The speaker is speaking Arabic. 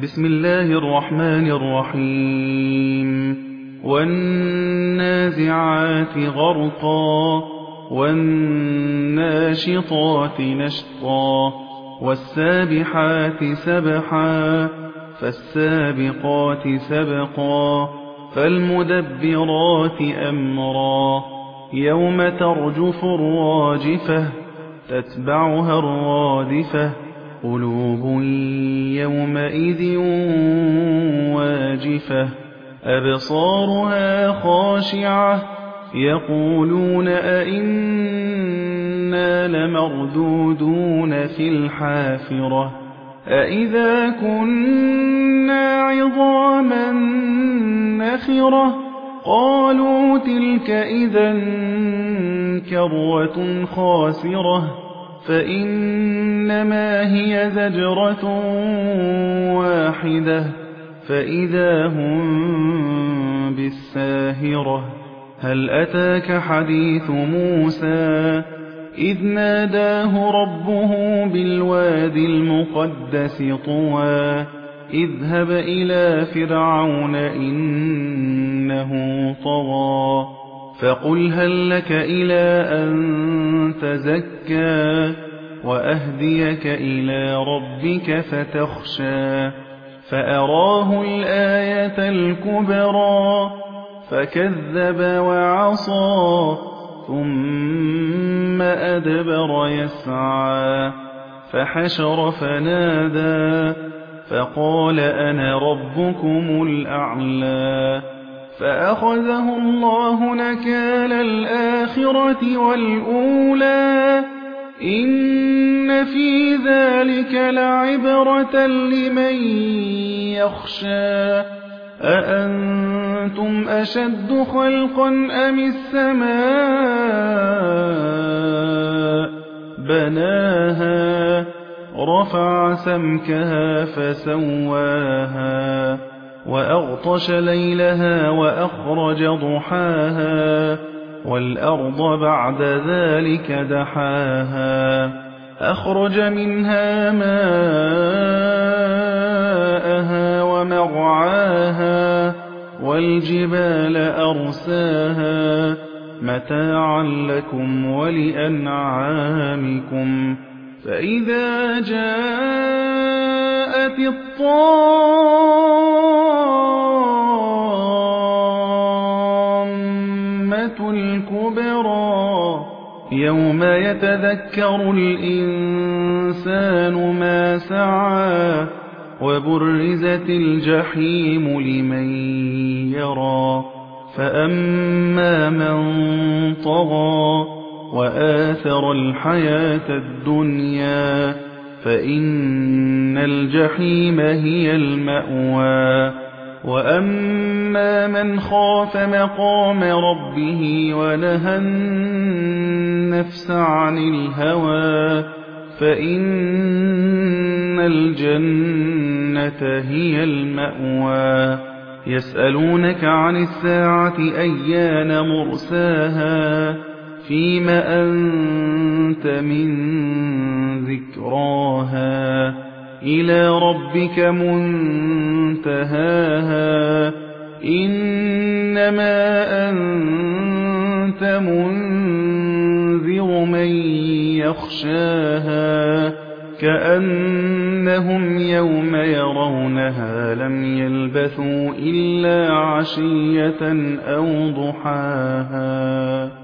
بسم الله الرحمن الرحيم والنازعات غرقا والناشطات نشطا والسابحات سبحا فالسابقات سبقا فالمدبرات أمرا يوم ترجف الراجفة تتبعها الرادفة قلوب يومئذ واجفة أبصارها خاشعة يقولون أئنا لمردودون في الحافرة أئذا كنا عظاما نخرة قالوا تلك إذا كرة خاسرة فإنما هي زجرة واحدة فإذا هم بالساهرة هل أتاك حديث موسى إذ ناداه ربه بالوادي المقدس طوى اذهب إلى فرعون إنه طغى فقل هل لك إلى أن تزكى وأهديك إلى ربك فتخشى فأراه الآية الكبرى فكذب وعصى ثم أدبر يسعى فحشر فنادى فقال أنا ربكم الأعلى فأخذه الله نكال الآخرة والأولى إن في ذلك لعبرة لمن يخشى أأنتم أشد خلقا أم السماء بناها رفع سمكها فسواها وأغطش ليلها وأخرج ضحاها والأرض بعد ذلك دحاها أخرج منها ماءها ومرعاها والجبال أرساها متاعا لكم ولأنعامكم فإذا جاءت الطامة الكبرى يوم يتذكر الإنسان ما سعى وبرزت الجحيم لمن يرى فأما من طغى وآثر الحياة الدنيا فإن الجحيم هي المأوى وأما من خاف مقام ربه ونهى النفس عن الهوى فإن الجنة هي المأوى يسألونك عن الساعة أيان مرساها فيم أنت من ذكراها إلى ربك منتهاها إنما أنت منذر من يخشاها كأنهم يوم يرونها لم يلبثوا إلا عشية أو ضحاها